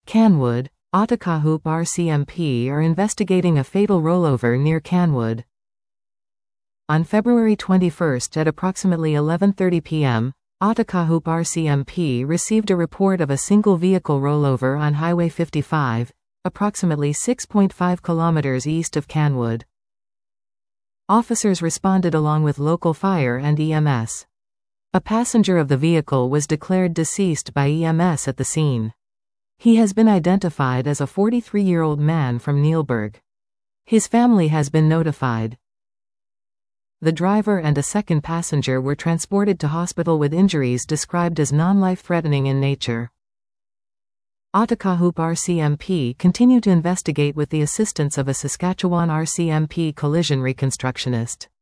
Canwood, Ottakahoop RCMP are investigating a fatal rollover near Canwood. On February 21 at approximately 11:30 p.m., Ottakahoop RCMP received a report of a single vehicle rollover on Highway 55, approximately 6.5 kilometers east of Canwood. Officers responded along with local fire and EMS. A passenger of the vehicle was declared deceased by EMS at the scene. He has been identified as a 43-year-old man from Neilburg. His family has been notified. The driver and a second passenger were transported to hospital with injuries described as non-life-threatening in nature. Ottakahoop RCMP continue to investigate with the assistance of a Saskatchewan RCMP collision reconstructionist.